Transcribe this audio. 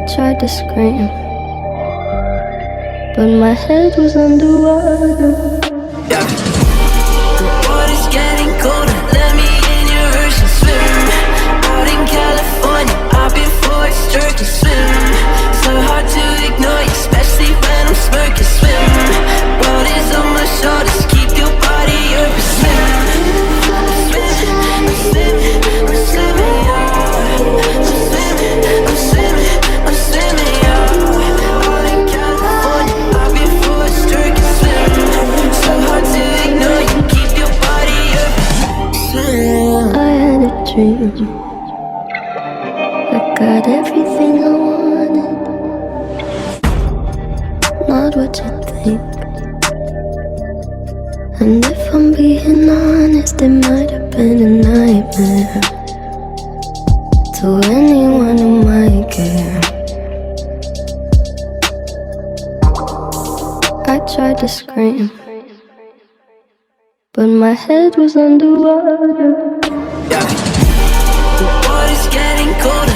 tried to scream, but my head was underwater. Yeah. Water's getting colder, let me in your ocean swim. Out in California, I've been forced to swim. So hard to ignore you, especially when I'm smirking. Swim, world is on my shoulders, keep your body open. Swim, I'm swimming, I'm swimming, I'm swimming, I'm swimming, I'm swimming, yeah. Out in California, I've been forced to swim. So hard to ignore you, keep your body open. Swim. I had a dream, I got everything I wanted, not what you think. And if I'm being honest, it might have been a nightmare to anyone who might care. I tried to scream, but my head was underwater. Yeah. Water's getting colder,